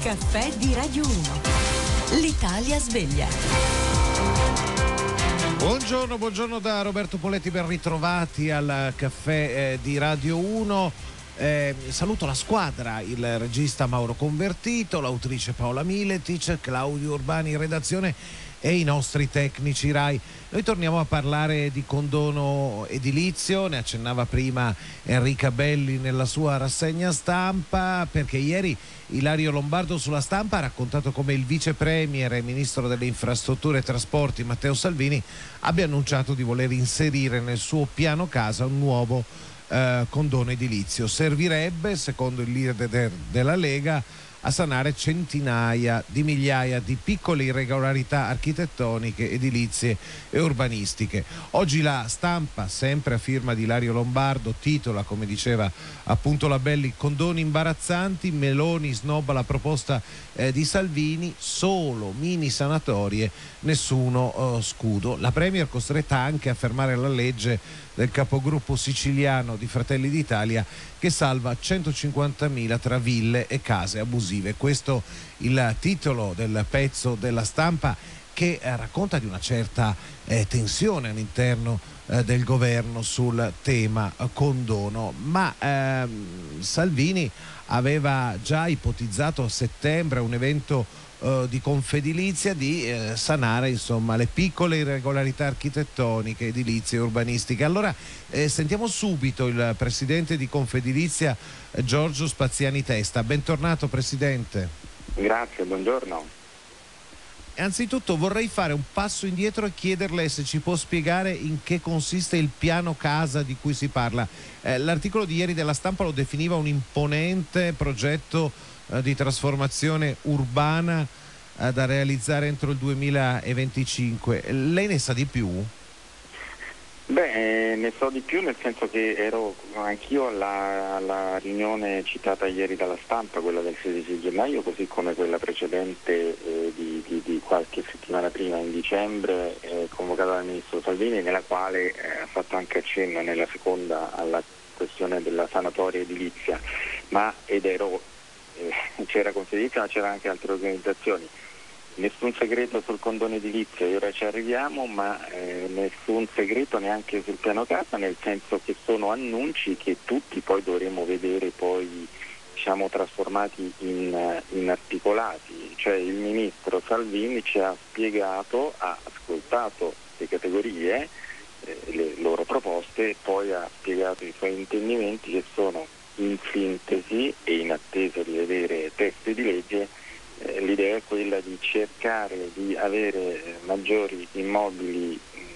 Caffè di Radio 1. L'Italia sveglia. Buongiorno da Roberto Poletti, ben ritrovati al Caffè di Radio 1. Saluto la squadra, il regista Mauro Convertito, l'autrice Paola Miletic, Claudio Urbani in redazione e i nostri tecnici Rai. Noi torniamo a parlare di condono edilizio, ne accennava prima Enrica Belli nella sua rassegna stampa, perché ieri Ilario Lombardo sulla Stampa ha raccontato come il vice premier e ministro delle infrastrutture e trasporti Matteo Salvini abbia annunciato di voler inserire nel suo piano casa un nuovo condono edilizio. Servirebbe, secondo il leader della Lega, a sanare centinaia di migliaia di piccole irregolarità architettoniche, edilizie e urbanistiche. Oggi la Stampa, sempre a firma di Ilario Lombardo, titola, come diceva appunto la Belli, condoni imbarazzanti, Meloni snobba la proposta di Salvini, solo mini sanatorie, nessuno scudo. La Premier costretta anche a fermare la legge del capogruppo siciliano di Fratelli d'Italia che salva 150.000 tra ville e case abusive. Questo il titolo del pezzo della Stampa, che racconta di una certa tensione all'interno del governo sul tema condono, ma Salvini aveva già ipotizzato a settembre un evento di Confedilizia di sanare insomma le piccole irregolarità architettoniche, edilizie e urbanistiche. Allora sentiamo subito il presidente di Confedilizia, Giorgio Spaziani Testa. Bentornato Presidente. Grazie, buongiorno. Anzitutto vorrei fare un passo indietro e chiederle se ci può spiegare in che consiste il piano casa di cui si parla. L'articolo di ieri della Stampa lo definiva un imponente progetto di trasformazione urbana da realizzare entro il 2025. Lei ne sa di più? Beh, ne so di più, nel senso che ero anch'io alla riunione citata ieri dalla Stampa, quella del 16 gennaio, così come quella precedente di qualche settimana prima, in dicembre, convocata dal ministro Salvini, nella quale ha fatto anche accenno nella seconda alla questione della sanatoria edilizia, c'era Confedilizia, ma c'era anche altre organizzazioni. Nessun segreto sul condono edilizio, e ora ci arriviamo, ma nessun segreto neanche sul piano casa, nel senso che sono annunci che tutti poi dovremo vedere poi trasformati in articolati. Cioè il ministro Salvini ci ha spiegato, ha ascoltato le categorie, le loro proposte, e poi ha spiegato i suoi intendimenti, che sono in sintesi e in attesa di vedere testi di legge. L'idea è quella di cercare di avere maggiori immobili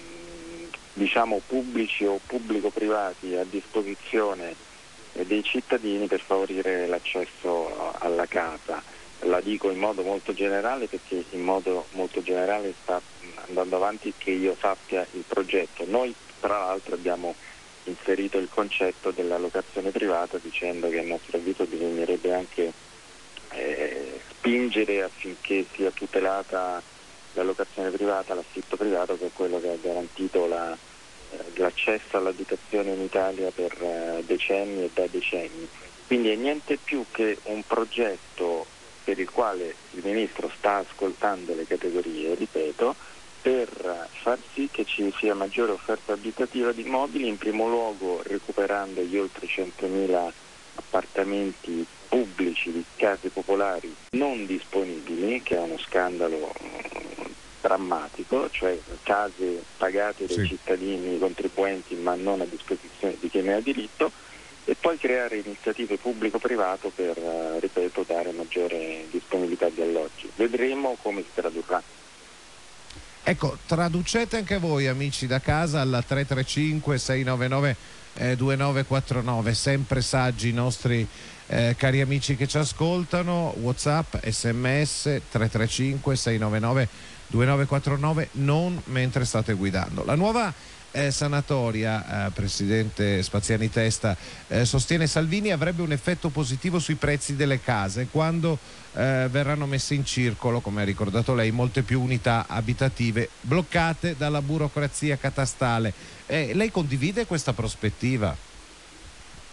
pubblici o pubblico-privati a disposizione dei cittadini per favorire l'accesso alla casa. La dico in modo molto generale perché in modo molto generale sta andando avanti, che io sappia, il progetto. Noi tra l'altro abbiamo inserito il concetto della locazione privata, dicendo che a nostro avviso bisognerebbe anche spingere affinché sia tutelata la locazione privata, l'affitto privato, che è quello che ha garantito l'accesso all'abitazione in Italia per decenni e da decenni. Quindi è niente più che un progetto per il quale il Ministro sta ascoltando le categorie, ripeto, per far sì che ci sia maggiore offerta abitativa di immobili, in primo luogo recuperando gli oltre 100.000 appartamenti pubblici di case popolari non disponibili, che è uno scandalo drammatico, cioè case pagate dai cittadini contribuenti ma non a disposizione di chi ne ha diritto, e poi creare iniziative pubblico-privato per, ripeto, dare maggiore disponibilità di alloggi. Vedremo come si tradurrà. Ecco, traducete anche voi, amici da casa, al 335 699 2949, sempre saggi i nostri cari amici che ci ascoltano. WhatsApp, SMS 335 699 2949, non mentre state guidando. La nuova sanatoria, Presidente Spaziani Testa, sostiene Salvini, avrebbe un effetto positivo sui prezzi delle case quando verranno messe in circolo, come ha ricordato lei, molte più unità abitative bloccate dalla burocrazia catastale. Lei condivide questa prospettiva?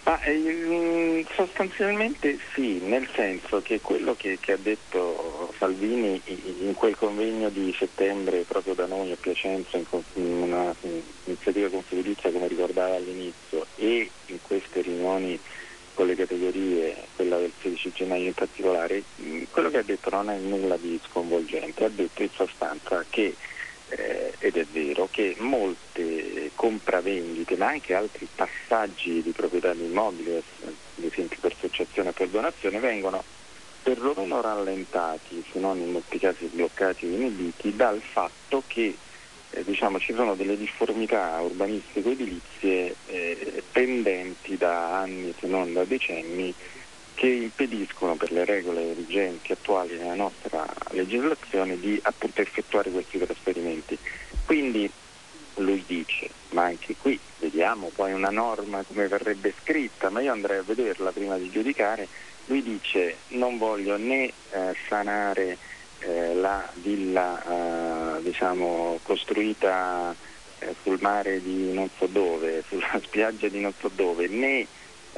Sostanzialmente sì, nel senso che quello che ha detto Salvini in quel convegno di settembre proprio da noi a Piacenza, in una iniziativa confedilizia come ricordava all'inizio, e in queste riunioni con le categorie, quella del 16 gennaio in particolare, quello che ha detto non è nulla di sconvolgente, ha detto in sostanza che ed è vero che molte compravendite ma anche altri passaggi di proprietà di immobili, ad esempio per associazione o per donazione, vengono perlomeno rallentati, se non in molti casi bloccati o inibiti, dal fatto che ci sono delle difformità urbanistico-edilizie pendenti da anni, se non da decenni, che impediscono per le regole vigenti attuali nella nostra legislazione di appunto effettuare questi trasferimenti. Quindi lui dice, ma anche qui vediamo poi una norma come verrebbe scritta, ma io andrei a vederla prima di giudicare. Lui dice non voglio né sanare la villa costruita sul mare di non so dove, sulla spiaggia di non so dove, né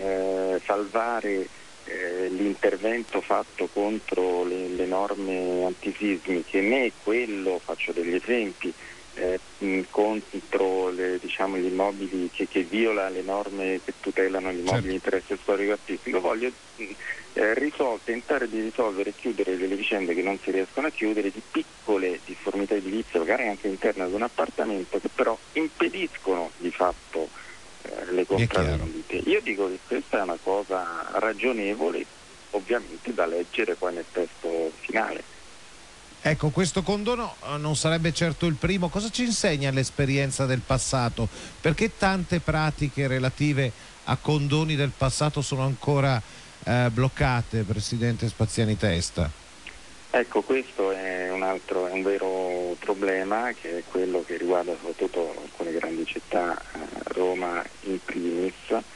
salvare l'intervento fatto contro le norme antisismiche, né quello, faccio degli esempi, contro gli immobili che viola le norme che tutelano gli immobili di interesse storico artistico. Voglio tentare di risolvere e chiudere delle vicende che non si riescono a chiudere, di piccole difformità edilizie, magari anche interne ad un appartamento, che però impediscono di fatto le compravendite. Io dico che questa è una cosa ragionevole, ovviamente da leggere poi nel testo finale. Ecco, questo condono non sarebbe certo il primo. Cosa ci insegna l'esperienza del passato? Perché tante pratiche relative a condoni del passato sono ancora bloccate, Presidente Spaziani Testa? Ecco, questo è un vero problema, che è quello che riguarda soprattutto alcune grandi città, Roma in primis.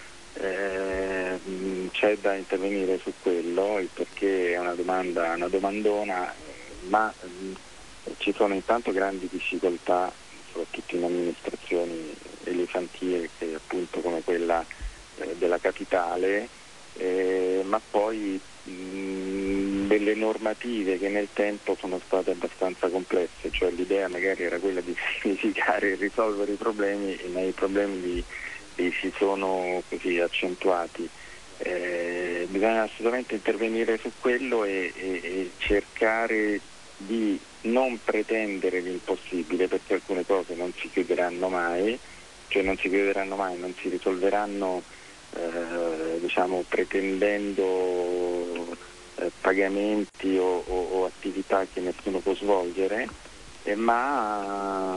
C'è da intervenire su quello, il perché è una domandona, ma ci sono intanto grandi difficoltà, soprattutto in amministrazioni elefantiache, appunto come quella della capitale, ma poi delle normative che nel tempo sono state abbastanza complesse, cioè l'idea magari era quella di semplificare e risolvere i problemi, ma i problemi si sono così accentuati. Bisogna assolutamente intervenire su quello e cercare di non pretendere l'impossibile, perché alcune cose non si chiuderanno mai, non si risolveranno pretendendo pagamenti o attività che nessuno può svolgere, ma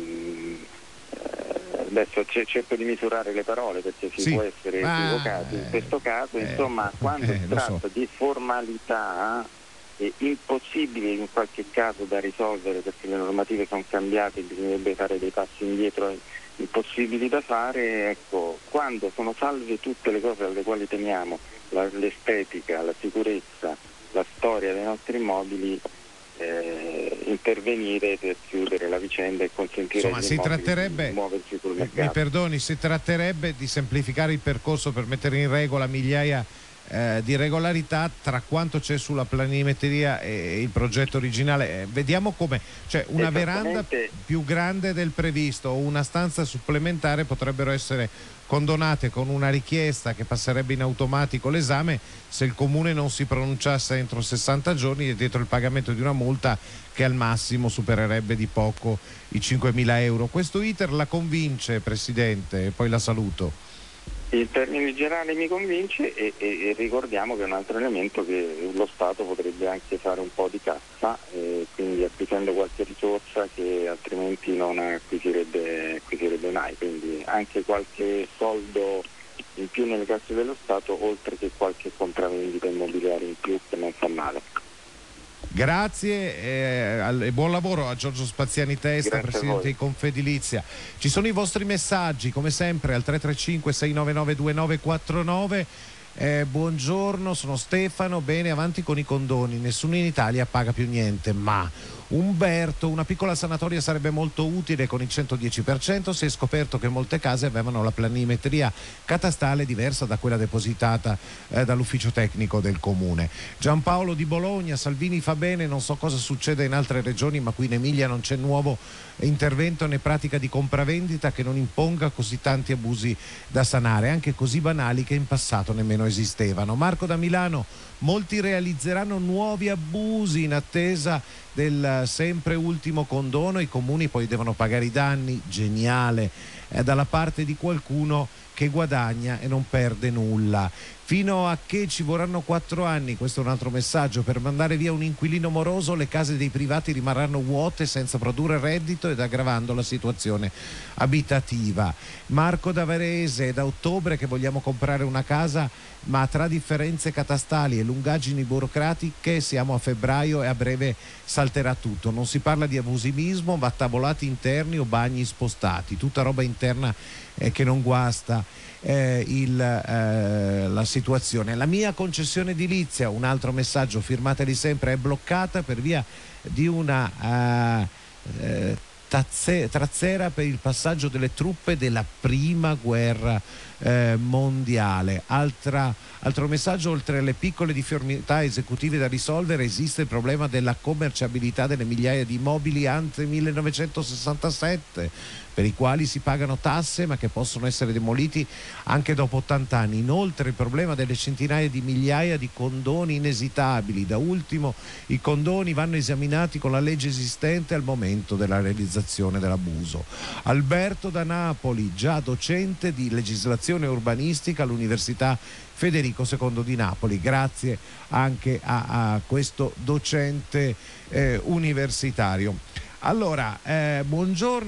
adesso cerco di misurare le parole perché si può essere equivocati in questo caso, insomma, quando si tratta di formalità impossibili in qualche caso da risolvere perché le normative sono cambiate, bisognerebbe fare dei passi indietro impossibili da fare, ecco, quando sono salve tutte le cose alle quali teniamo, l'estetica, la sicurezza, la storia dei nostri immobili, intervenire per chiudere la vicenda e consentire agli immobili di muoversi sul mercato. Mi perdoni, si tratterebbe di semplificare il percorso per mettere in regola migliaia di regolarità tra quanto c'è sulla planimetria e il progetto originale. Vediamo come, cioè una veranda più grande del previsto o una stanza supplementare potrebbero essere condonate con una richiesta che passerebbe in automatico l'esame se il comune non si pronunciasse entro 60 giorni e dietro il pagamento di una multa che al massimo supererebbe di poco i 5.000 euro. Questo iter la convince, Presidente, e poi la saluto. In termini generali mi convince e ricordiamo che è un altro elemento che lo Stato potrebbe anche fare un po' di cassa, quindi acquisendo qualche risorsa che altrimenti non acquisirebbe mai, quindi anche qualche soldo in più nelle casse dello Stato, oltre che qualche compravendita immobiliare in più, che non fa male. Grazie e buon lavoro a Giorgio Spaziani Testa, Presidente di Confedilizia. Ci sono i vostri messaggi come sempre al 335 699 2949 Buongiorno, sono Stefano, bene, avanti con i condoni, nessuno in Italia paga più niente, ma Umberto, una piccola sanatoria sarebbe molto utile con il 110%. Si è scoperto che molte case avevano la planimetria catastale diversa da quella depositata dall'ufficio tecnico del comune. Giampaolo di Bologna, Salvini fa bene, non so cosa succede in altre regioni, ma qui in Emilia non c'è nuovo intervento né pratica di compravendita che non imponga così tanti abusi da sanare, anche così banali che in passato nemmeno esistevano. Marco da Milano, molti realizzeranno nuovi abusi in attesa del sempre ultimo condono, i comuni poi devono pagare i danni. Geniale, dalla parte di qualcuno che guadagna e non perde nulla. Fino a che ci vorranno 4 anni, questo è un altro messaggio, per mandare via un inquilino moroso, le case dei privati rimarranno vuote senza produrre reddito ed aggravando la situazione abitativa. Marco da Varese, è da ottobre che vogliamo comprare una casa, ma tra differenze catastali e lungaggini burocratiche siamo a febbraio e a breve salterà tutto. Non si parla di abusivismo, ma tavolati interni o bagni spostati, tutta roba interna che non guasta la situazione. La mia concessione edilizia, un altro messaggio, firmateli sempre, è bloccata per via di una trazzera per il passaggio delle truppe della prima guerra mondiale. Altro messaggio, oltre alle piccole difformità esecutive da risolvere, esiste il problema della commerciabilità delle migliaia di immobili ante 1967 per i quali si pagano tasse ma che possono essere demoliti anche dopo 80 anni. Inoltre il problema delle centinaia di migliaia di condoni inesitabili. Da ultimo, i condoni vanno esaminati con la legge esistente al momento della realizzazione dell'abuso. Alberto da Napoli, già docente di legislazione urbanistica all'Università Federico II di Napoli. Grazie anche a questo docente universitario. Allora, buongiorno.